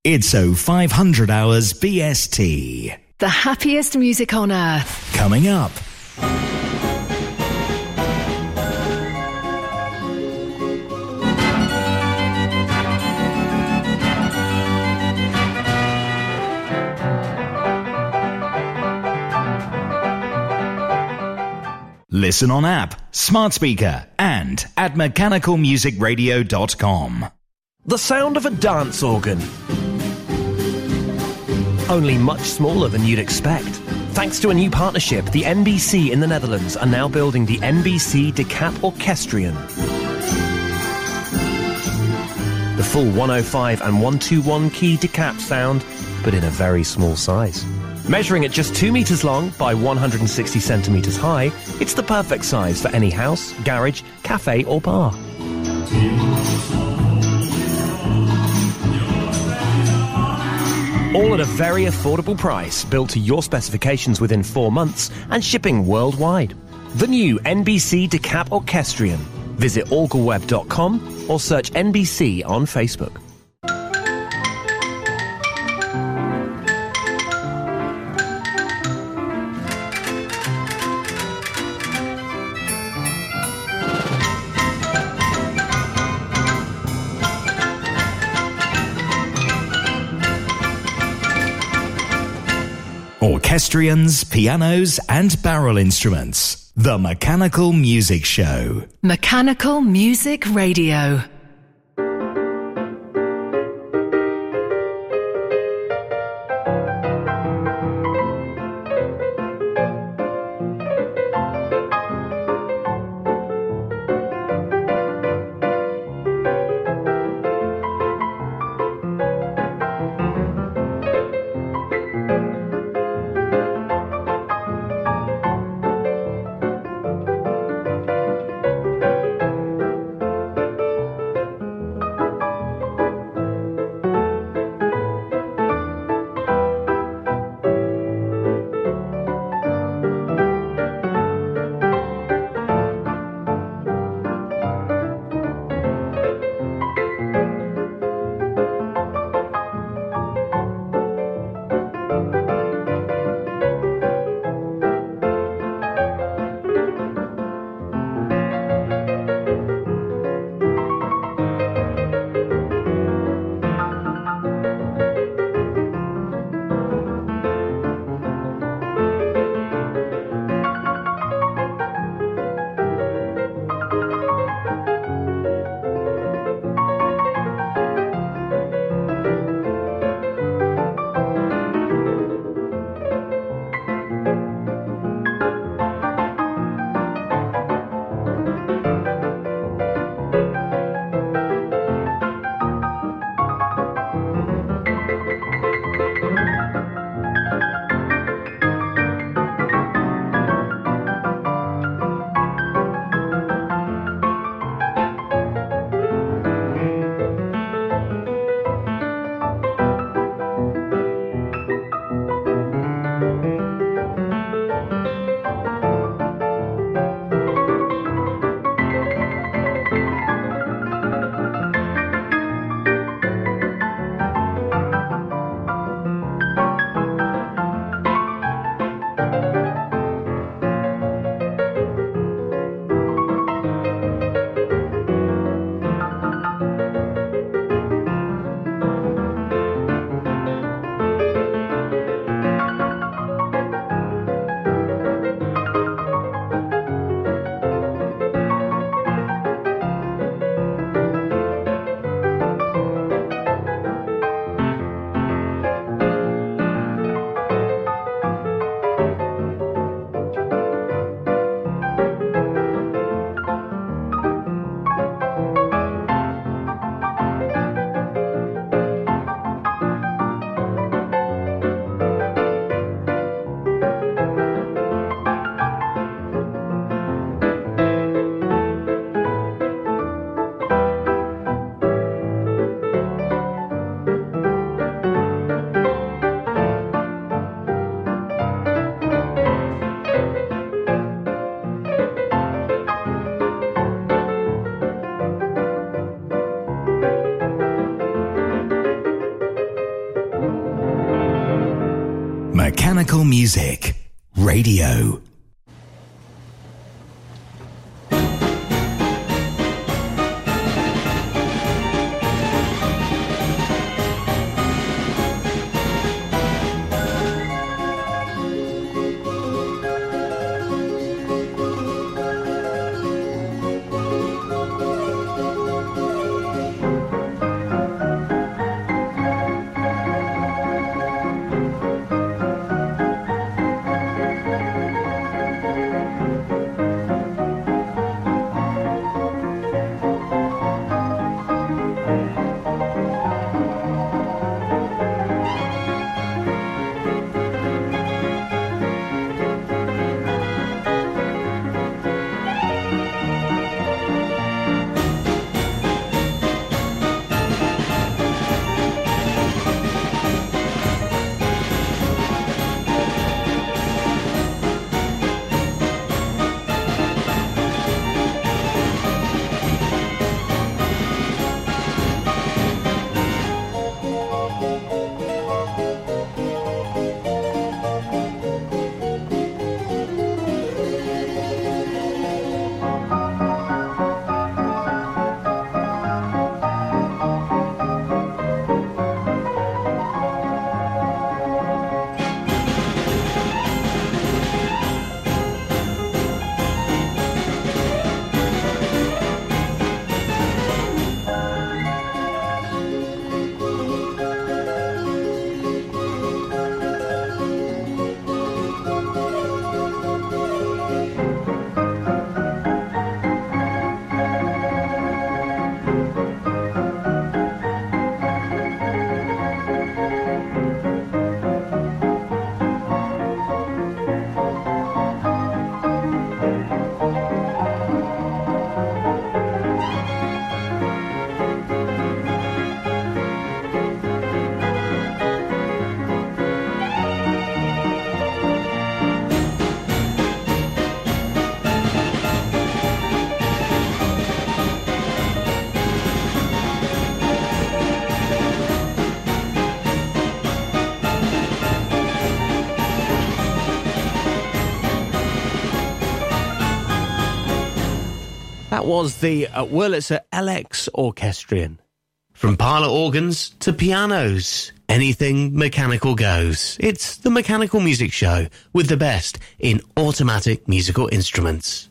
It's 0500 hours BST. The happiest music on earth. Coming up. Listen on app, smart speaker, and at mechanicalmusicradio.com. The sound of a dance organ. Only much smaller than you'd expect. Thanks to a new partnership, the NBC in the Netherlands are now building the NBC Decap Orchestrion. The full 105 and 121 key decap sound, but in a very small size. Measuring at just 2 meters long by 160 centimeters high, it's the perfect size for any house, garage, cafe or bar. All at a very affordable price, built to your specifications within 4 months and shipping worldwide. The new NBC Decap Orchestrion. Visit orgelweb.com or search NBC on Facebook. Orchestrions, pianos, and barrel instruments. The Mechanical Music Show. Mechanical Music Radio. Mechanical Music Radio. That was the Wurlitzer LX Orchestrion. From parlour organs to pianos, anything mechanical goes. It's the Mechanical Music Show with the best in automatic musical instruments.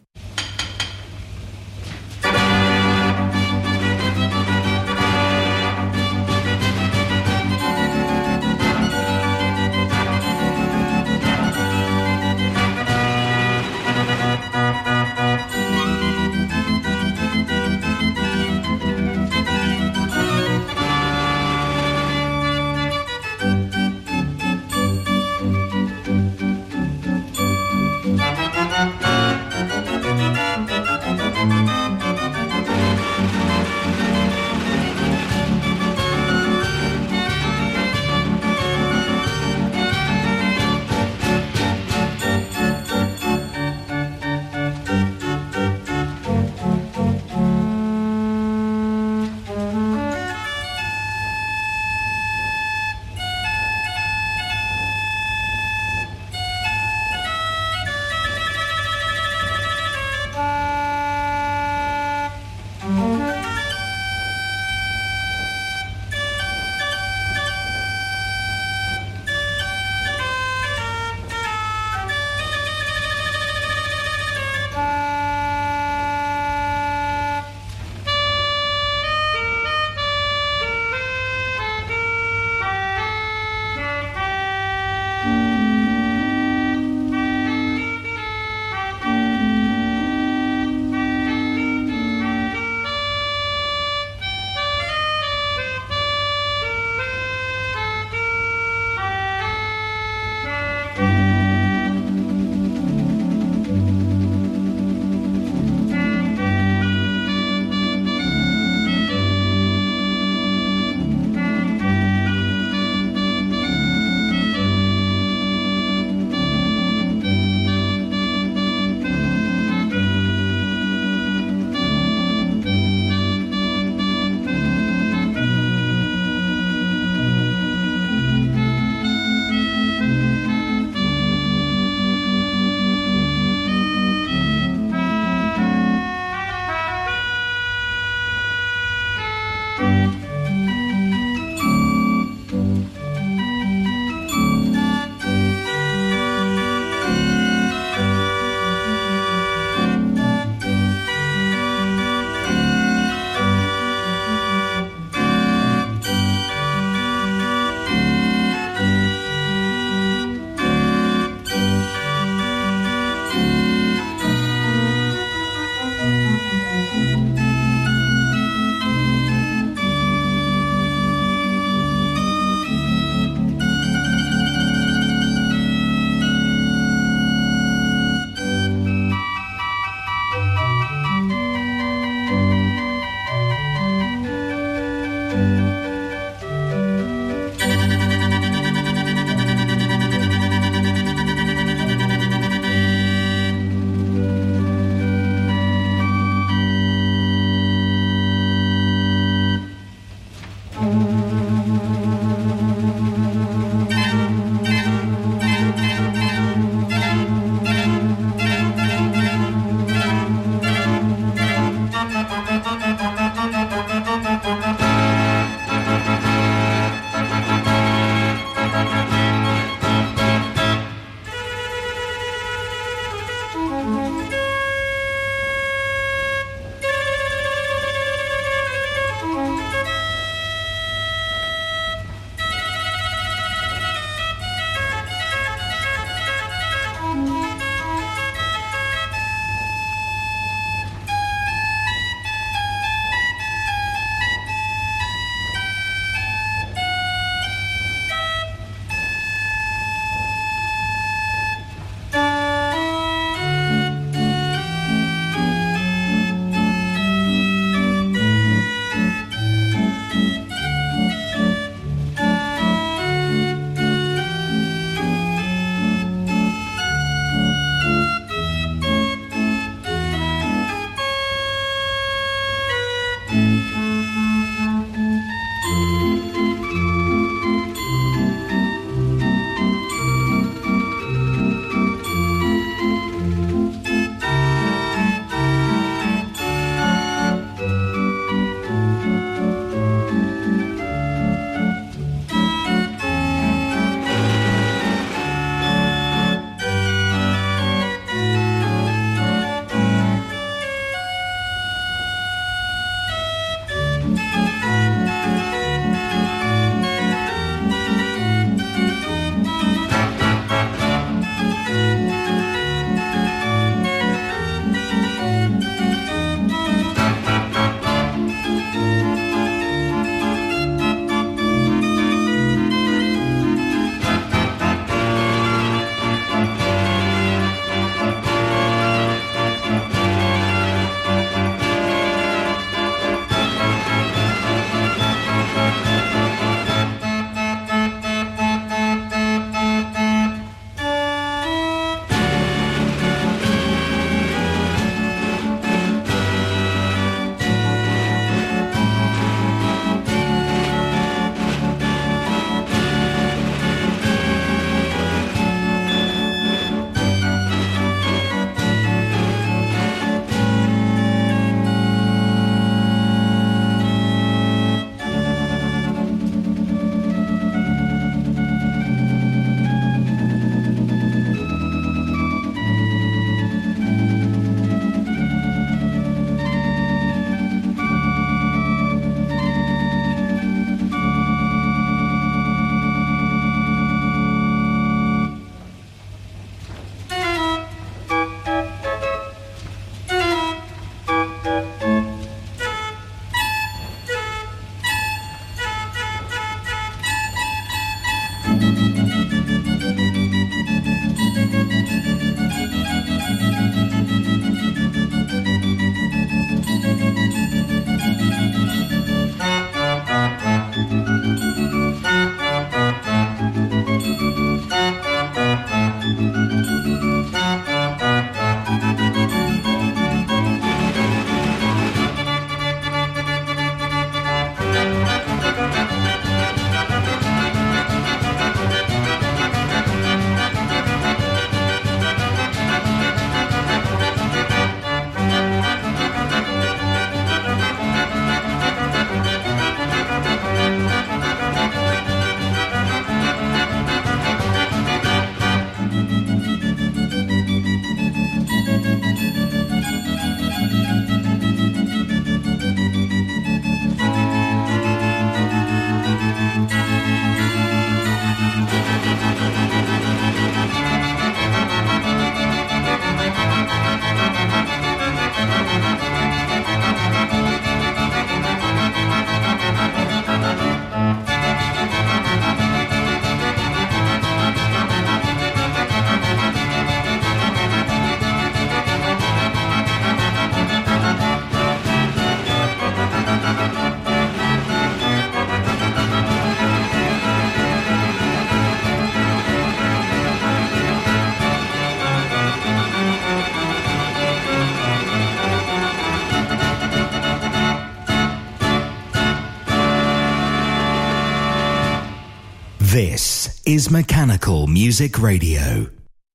This is Mechanical Music Radio.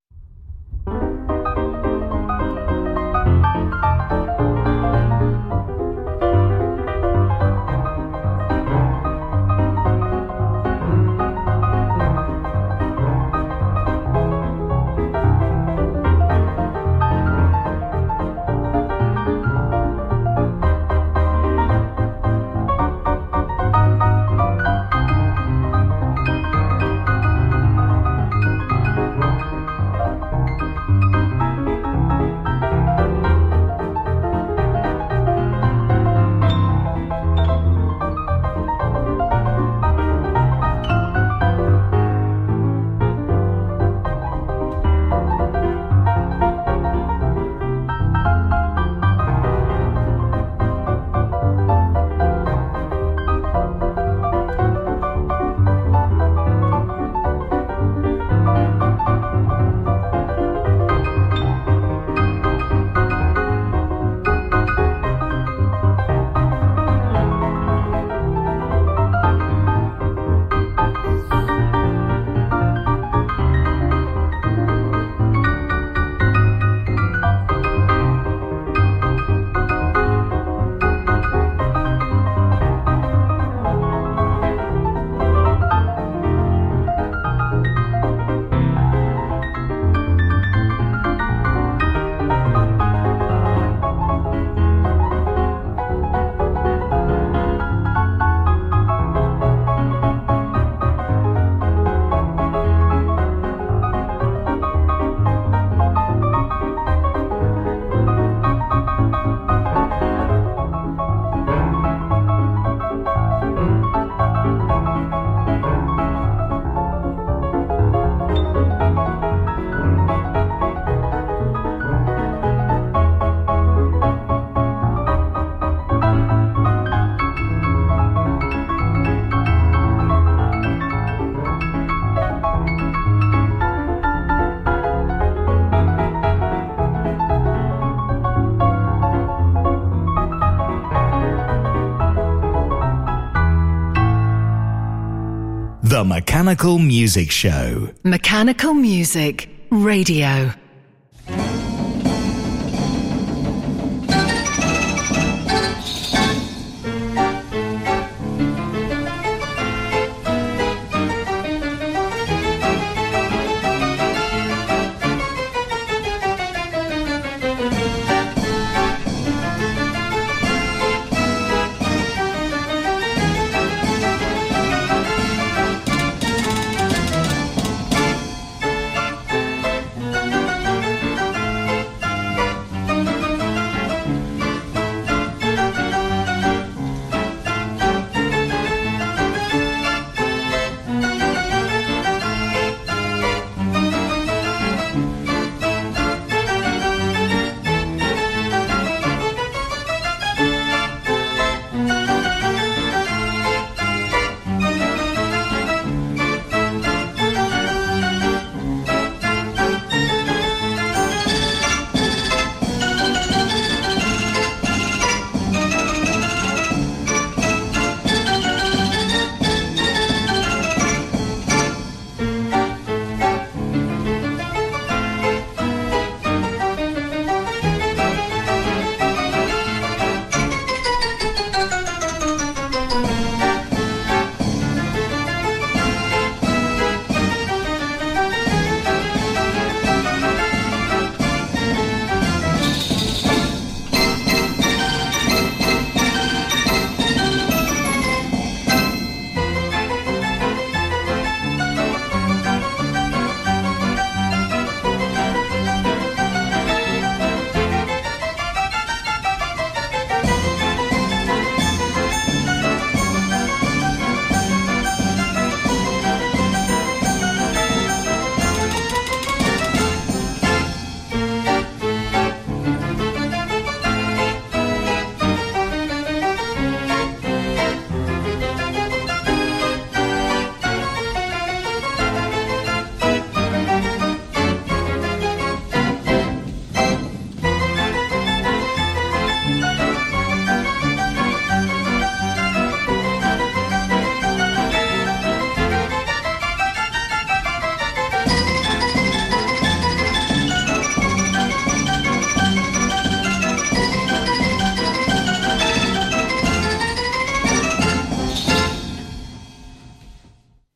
The Mechanical Music Show. Mechanical Music Radio.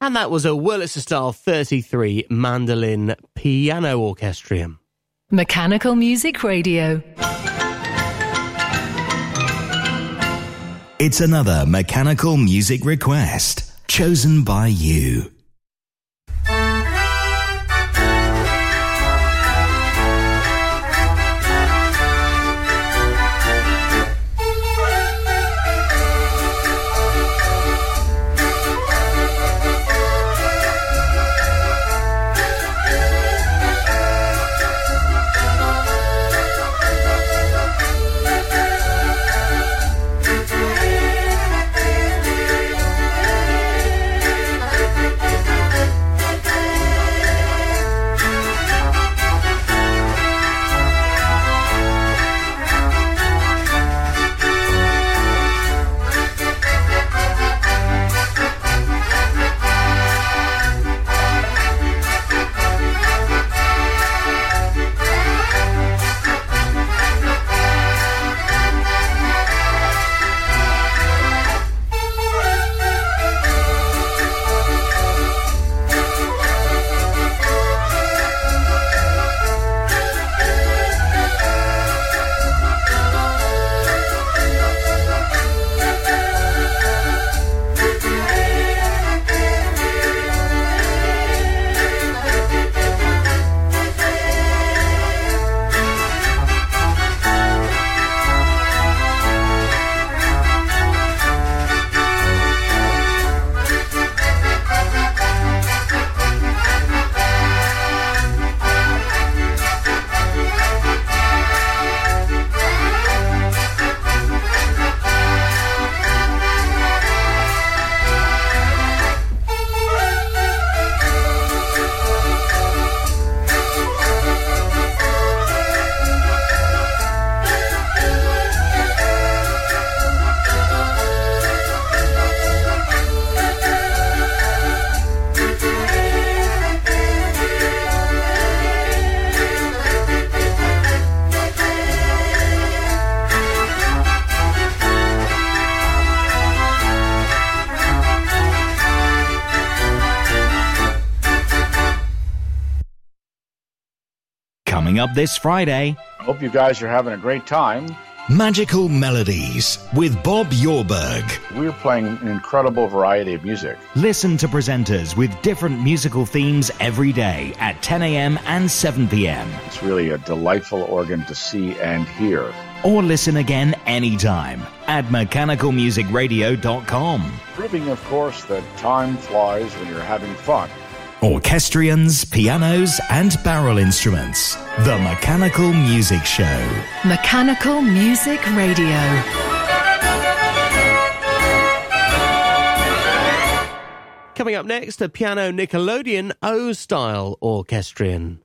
And that was a Wurlitzer Style 33 mandolin piano orchestrium. Mechanical Music Radio. It's another mechanical music request chosen by you. Coming up this Friday, hope you guys are having a great time. Magical Melodies with Bob Yorberg. We're playing an incredible variety of music. Listen to presenters with different musical themes every day at 10 a.m. and 7 p.m. It's really a delightful organ to see and hear. Or listen again anytime at mechanicalmusicradio.com. Proving, of course, that time flies when you're having fun. Orchestrions, pianos, and barrel instruments. The Mechanical Music Show. Mechanical Music Radio. Coming up next, a piano Nickelodeon O-style orchestrion.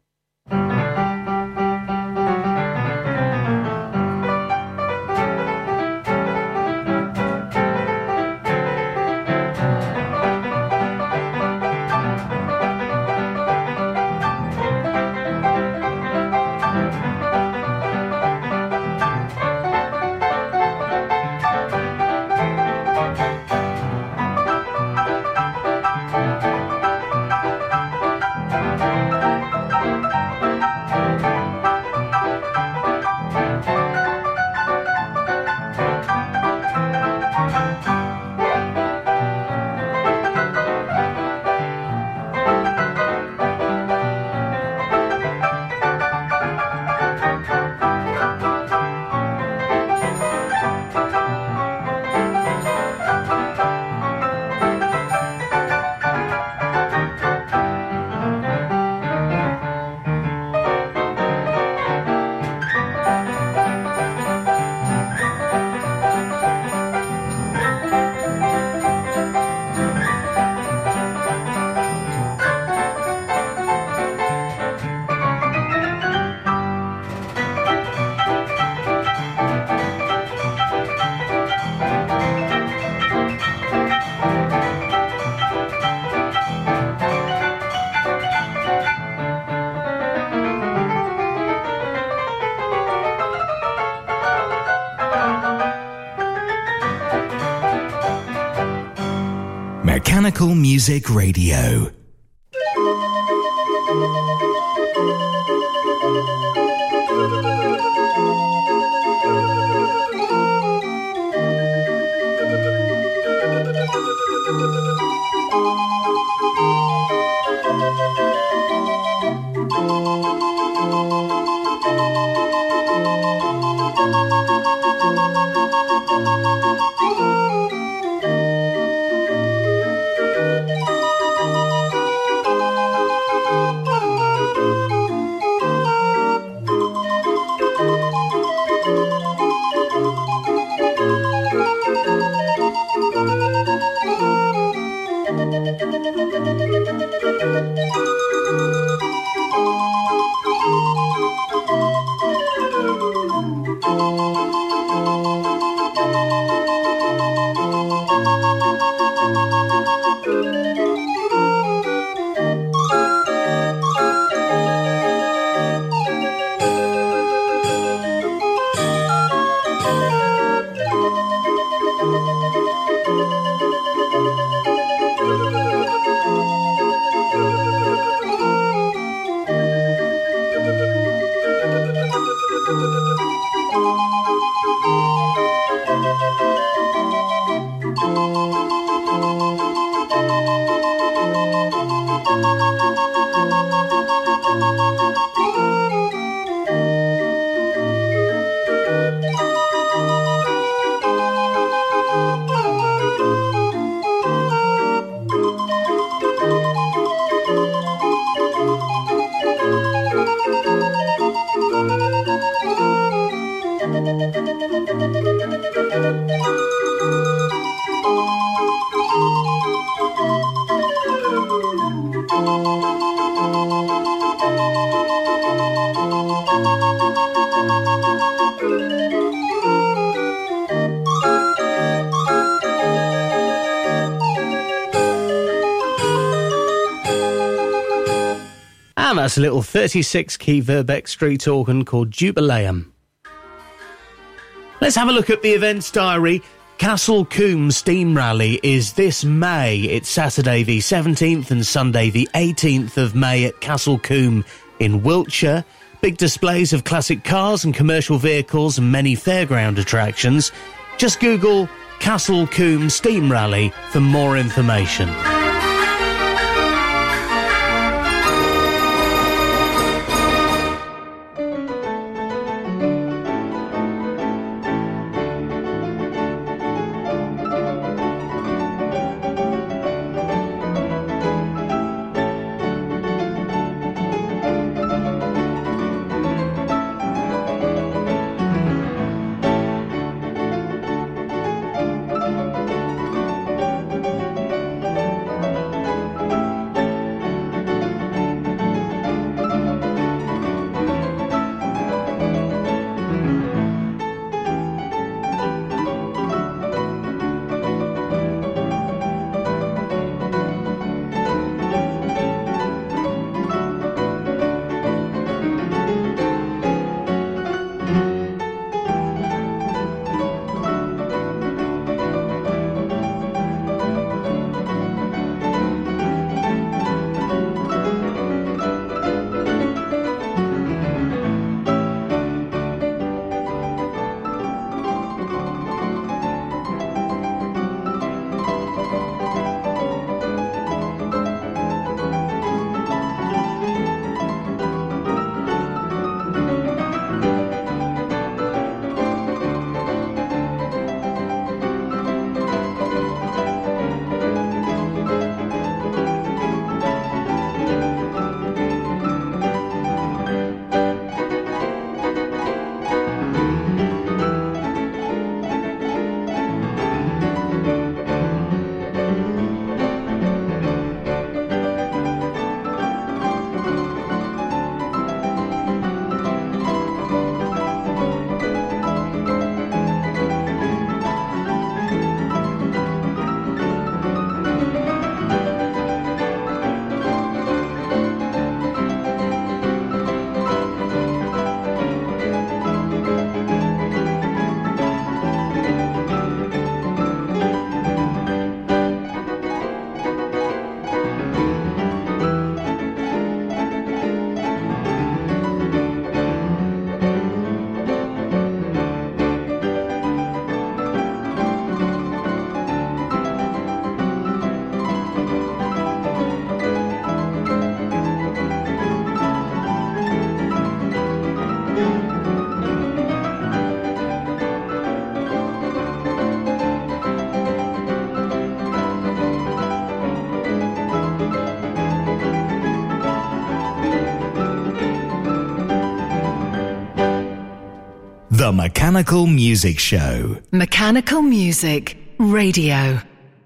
Mechanical Music Radio. And that's a little 36-key Verbeeck Street organ called Jubileum. Let's have a look at the events diary. Castle Combe Steam Rally is this May. It's Saturday the 17th and Sunday the 18th of May at Castle Combe in Wiltshire. Big displays of classic cars and commercial vehicles and many fairground attractions. Just Google Castle Combe Steam Rally for more information. The Mechanical Music Show. Mechanical Music Radio.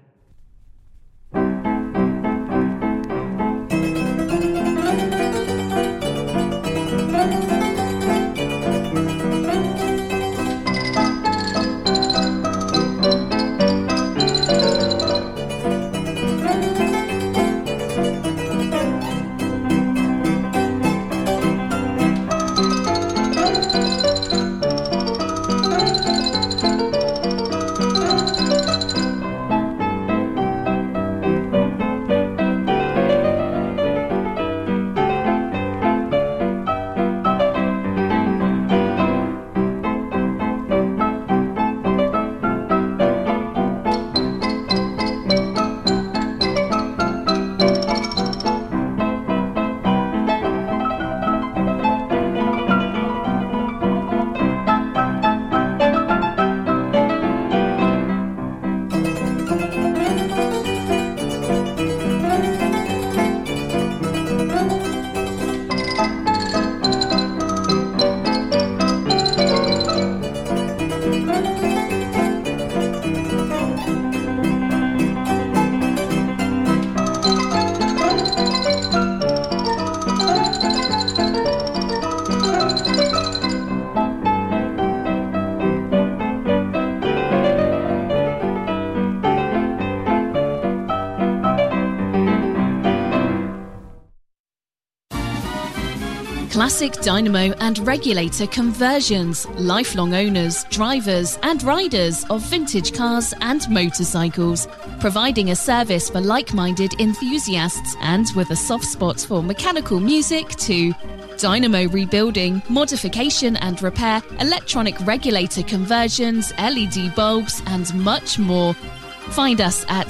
Classic dynamo and regulator conversions, lifelong owners, drivers and riders of vintage cars and motorcycles, providing a service for like-minded enthusiasts and with a soft spot for mechanical music too. Dynamo rebuilding, modification and repair, electronic regulator conversions, LED bulbs and much more. Find us at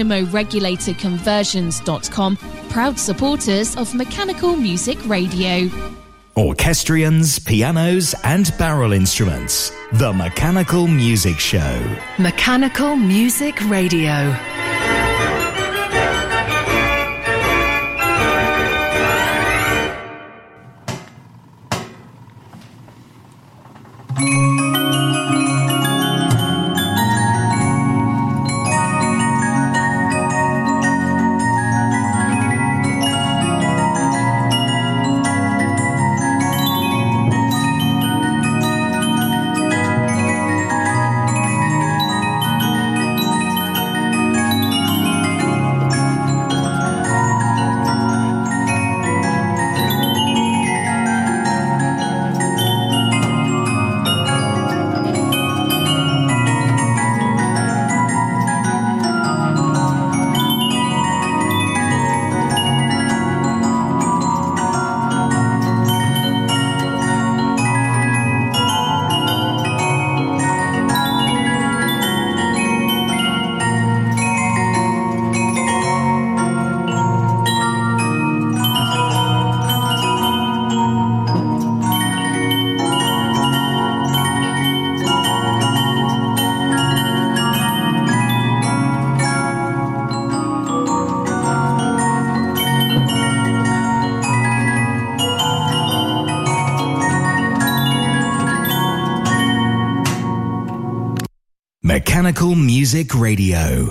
dynamoregulatorconversions.com, proud supporters of Mechanical Music Radio. Orchestrions, pianos and barrel instruments. The Mechanical Music Show. Mechanical Music Radio. Mechanical Music Radio.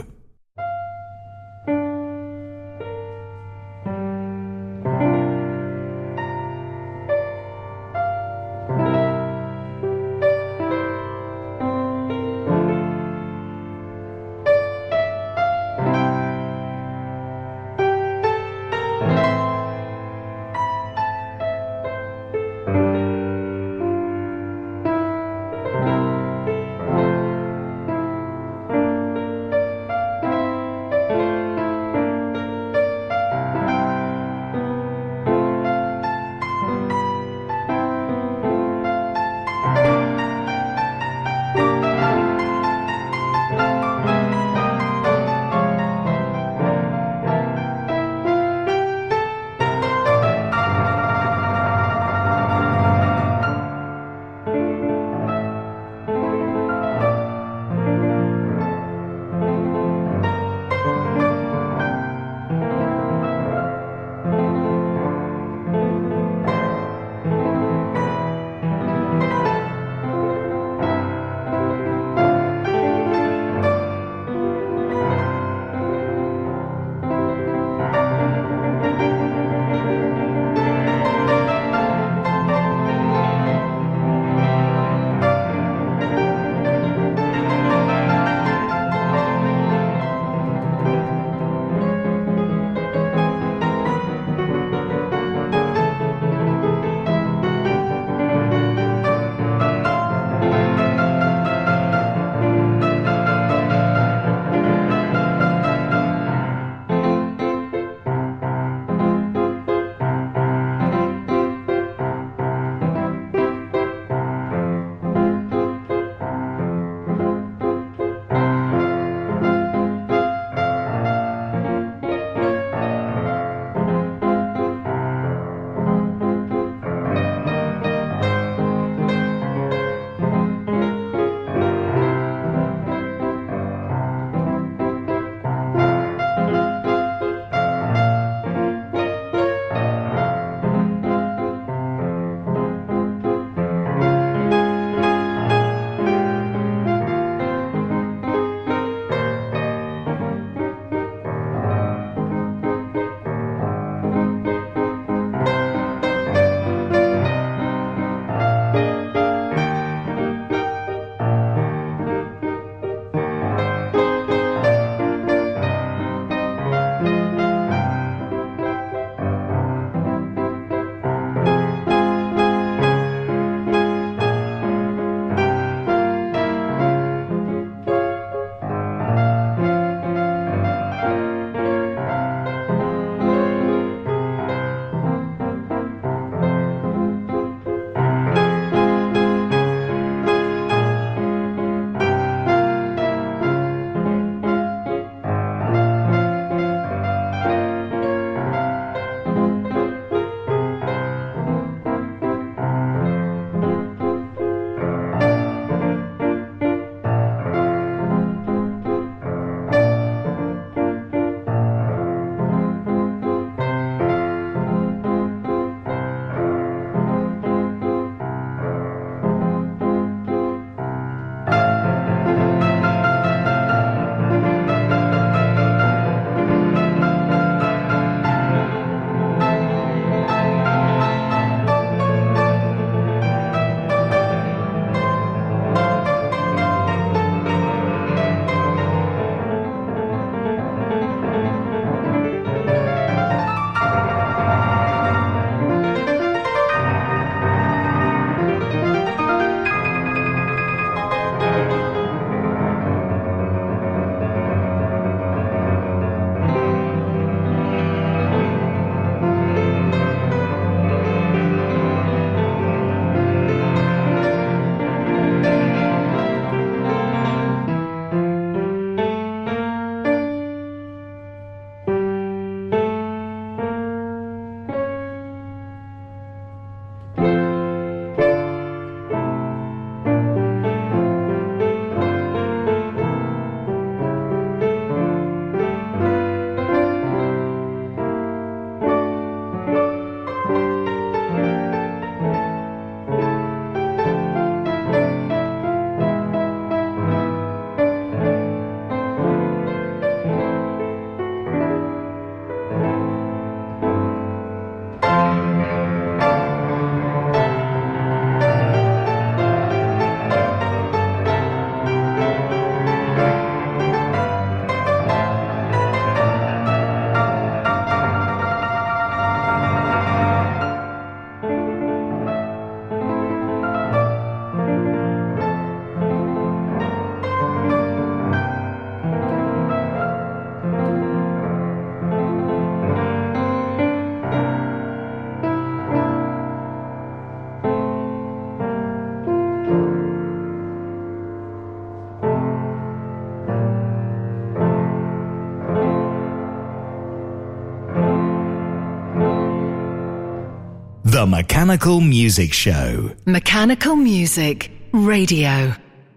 The Mechanical Music Show. Mechanical Music Radio.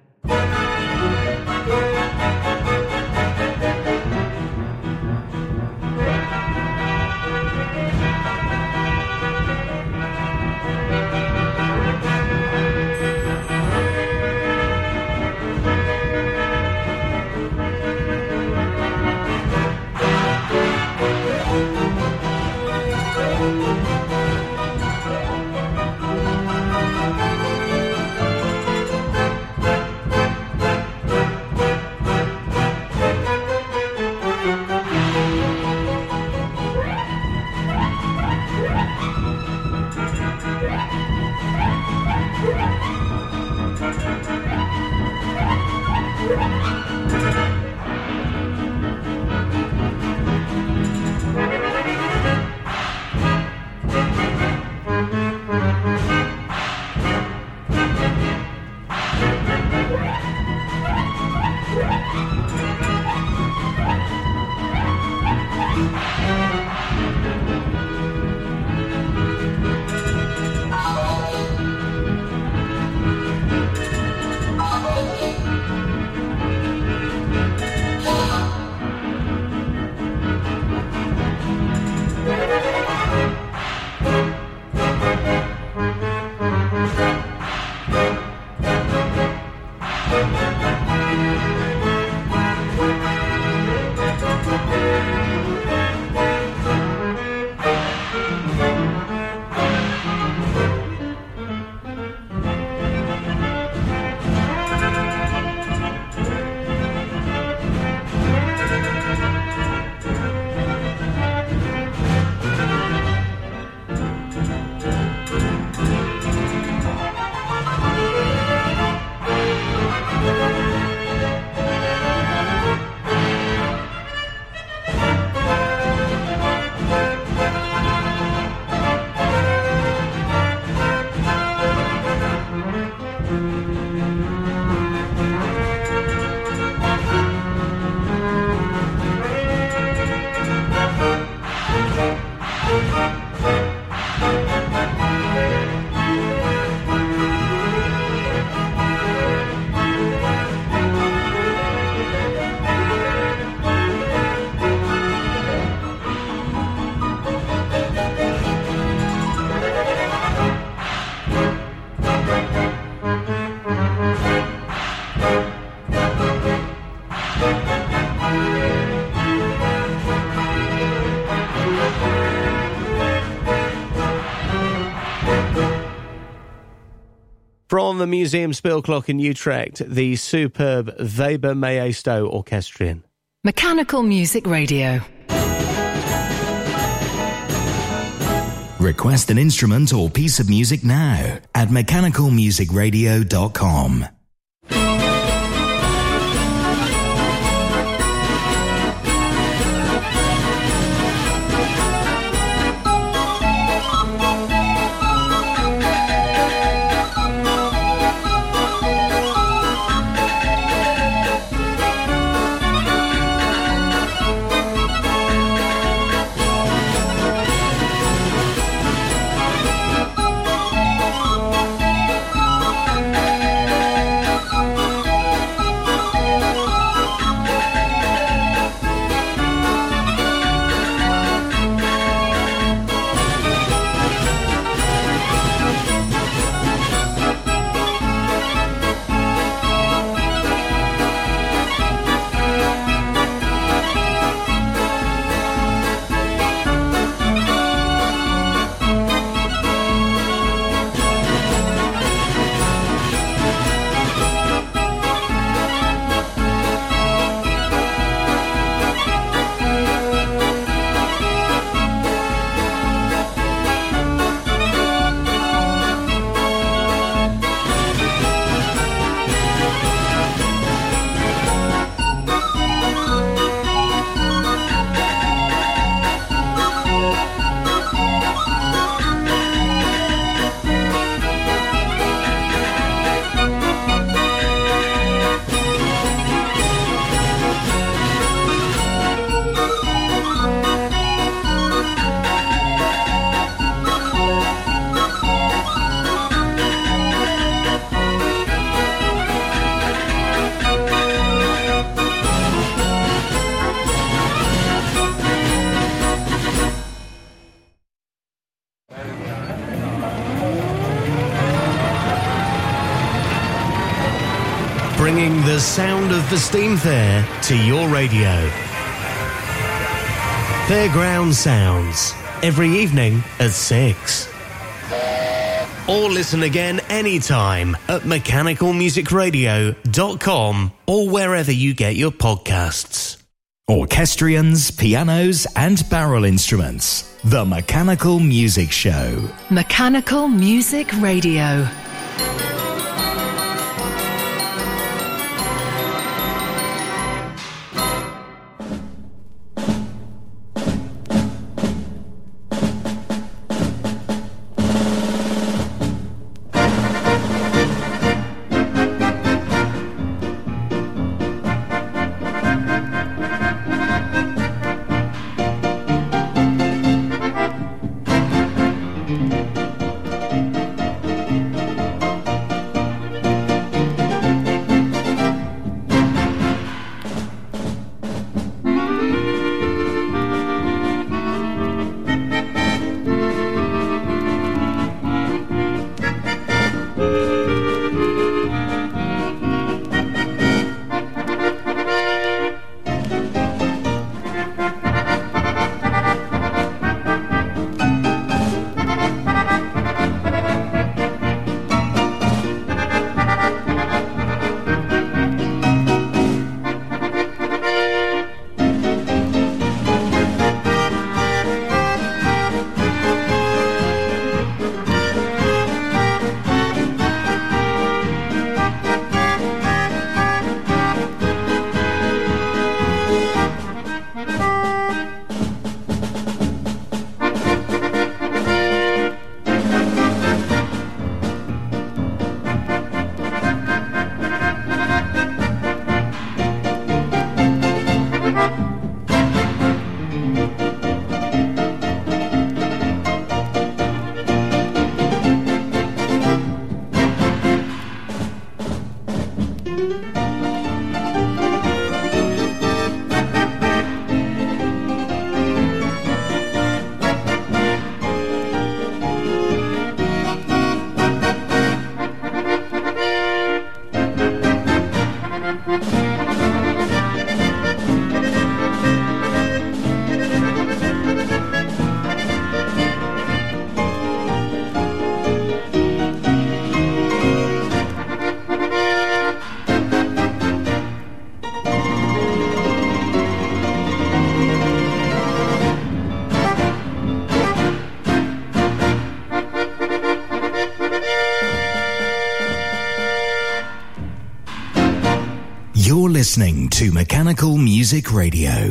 From the Museum Speelklok in Utrecht, the superb Weber Maestro Orchestrion. Mechanical Music Radio. Request an instrument or piece of music now at mechanicalmusicradio.com. bringing the sound of the Steam Fair to your radio. Fairground Sounds, every evening at 6. Or listen again anytime at mechanicalmusicradio.com or wherever you get your podcasts. Orchestrions, pianos and barrel instruments. The Mechanical Music Show. Mechanical Music Radio. You're listening to Mechanical Music Radio.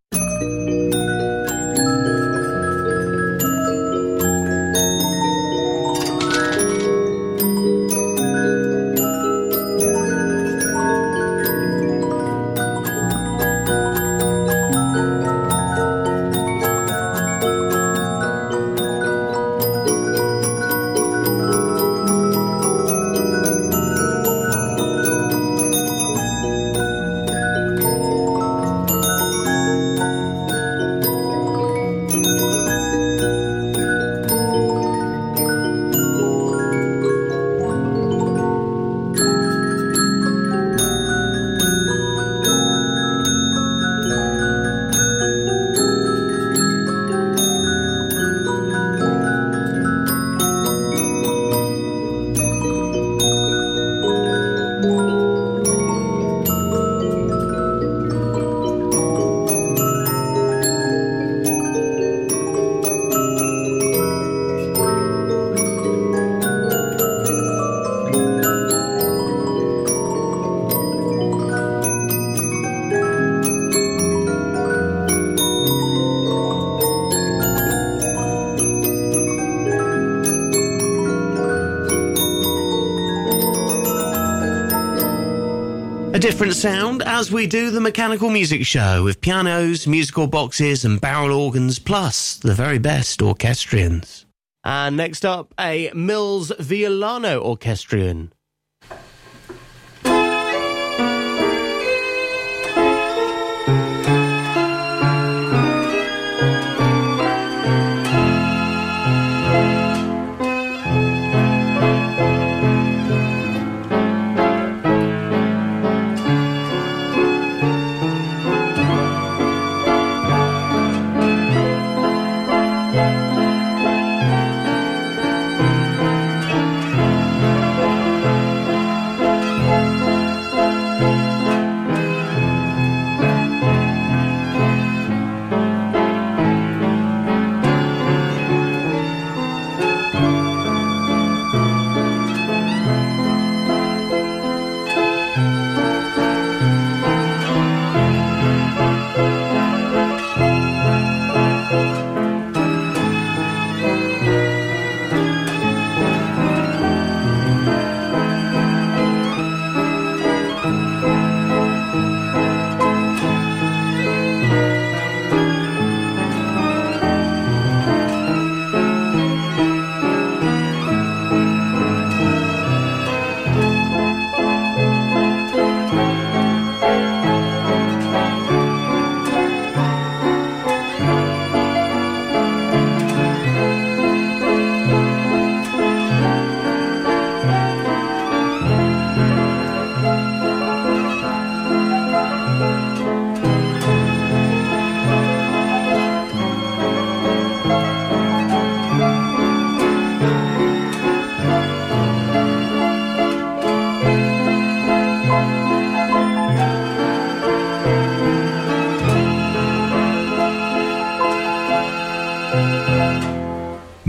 A different sound as we do the Mechanical Music Show with pianos, musical boxes and barrel organs, plus the very best orchestrions. And next up, a Mills Violano orchestrion.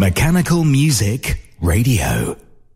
Mechanical Music Radio.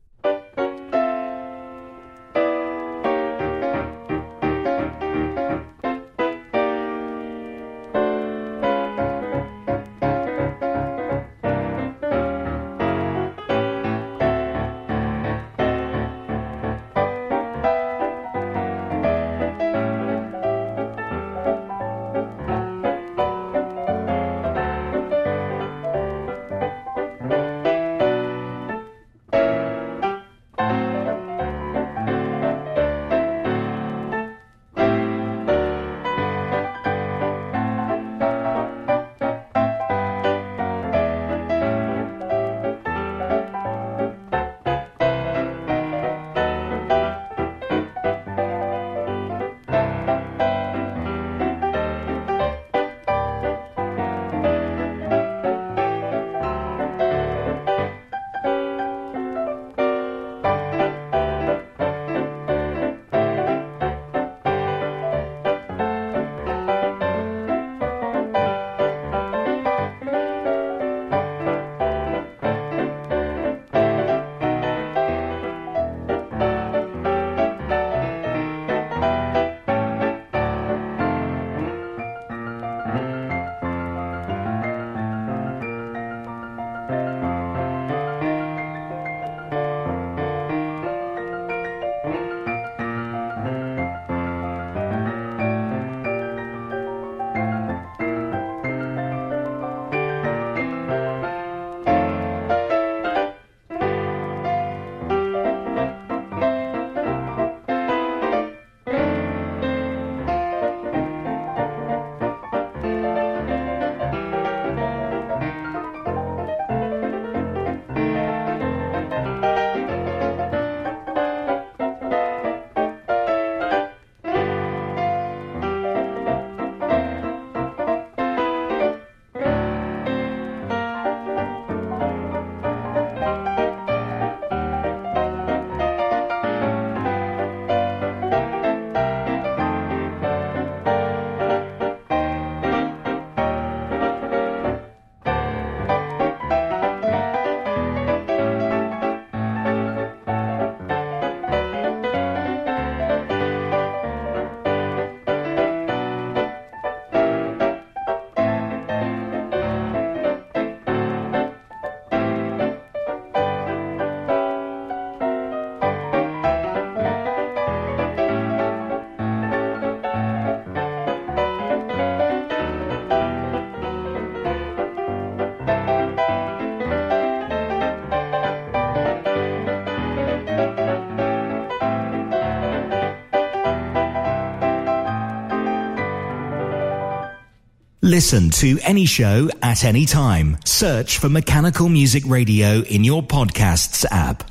Listen to any show at any time. Search for Mechanical Music Radio in your podcasts app.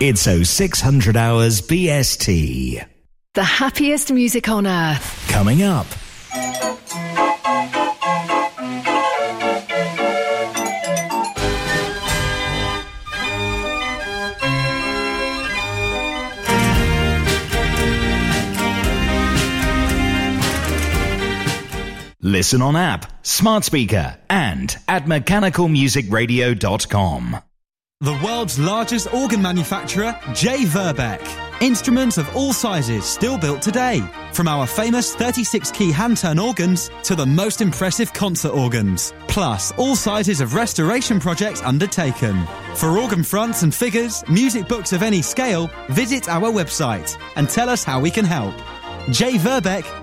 It's 0600 hours BST. The happiest music on earth. Coming up. Listen on app, smart speaker, and at mechanicalmusicradio.com. The world's largest organ manufacturer, J. Verbeeck. Instruments of all sizes still built today. From our famous 36-key hand-turn organs to the most impressive concert organs. Plus, all sizes of restoration projects undertaken. For organ fronts and figures, music books of any scale, visit our website and tell us how we can help. J. Verbeeck